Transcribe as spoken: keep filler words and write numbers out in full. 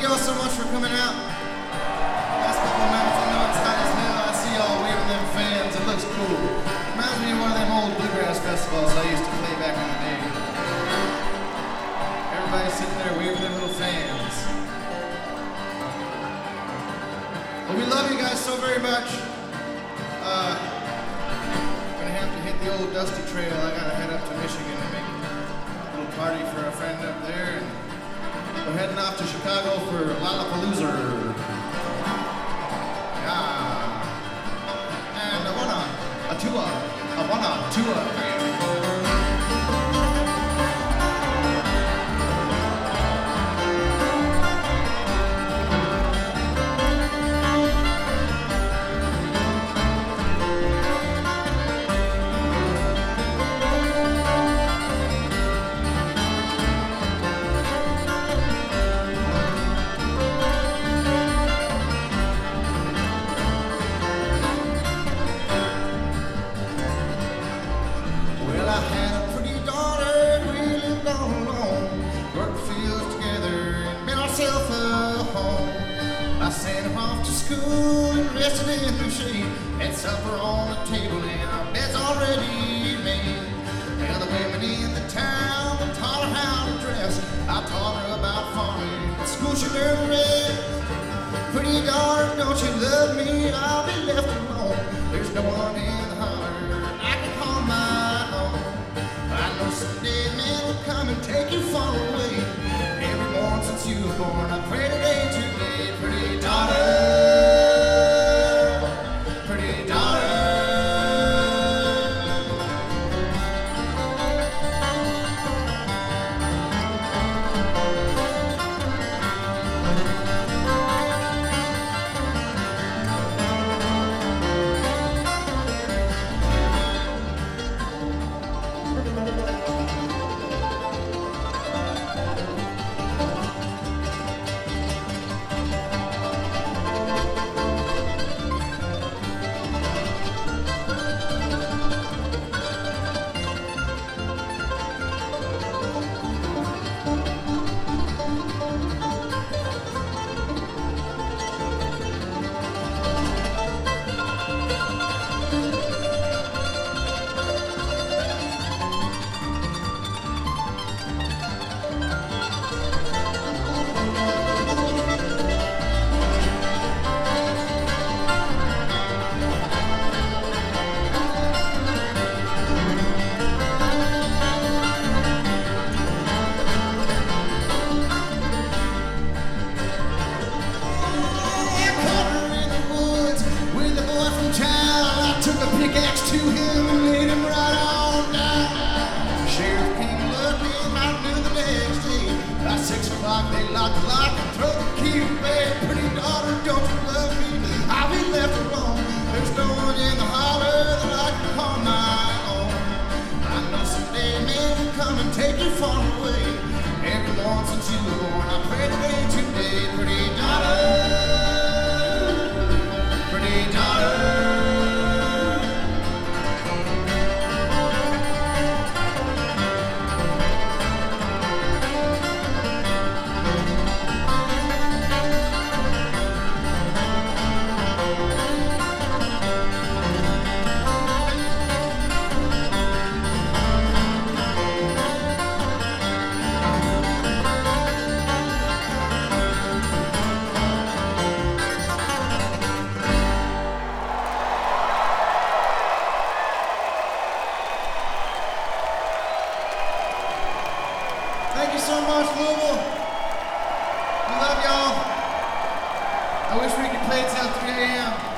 y'all so much for coming out. Last couple of nights, I know it's hot as hell. I see y'all waving them fans. It looks cool. Reminds me of one of them old bluegrass festivals I used to play back in the day. Everybody's sitting there waving their little fans. Well, we love you guys so very much. Uh, gonna have to hit the old Dusty Trail. I gotta head up to Michigan to make a little party for a friend up there. And we're heading off to Chicago for Lollapalooza. Yeah. And I wanna a tour. I wanna a tour. I had a pretty daughter, we lived all alone, worked fields together and made ourselves a home. I sent her off to school and rested in the shade, had supper on the table and our bed's already made. The other women in the town that taught her how to dress, I taught her about farming, at school she never read. Pretty daughter, don't you love me? I'll be left alone, there's no one in the holler I can call my own. I know someday men will come and take you far away. Every morn since you were born, I pray today, today, pretty daughter, pretty daughter. Pickaxe to him and laid him right on down. Sheriff came looking out knew the next day. By six o'clock they locked the lock and throw the key away. Pretty daughter, don't you love me? I'll be left alone. There's no one in the holler that I can call my own. I know someday men will come and take you far away. Every morn since you were born, I pray today, today, pretty daughter, pretty daughter. Thank you so much, Louisville. We love y'all. I wish we could play till three a m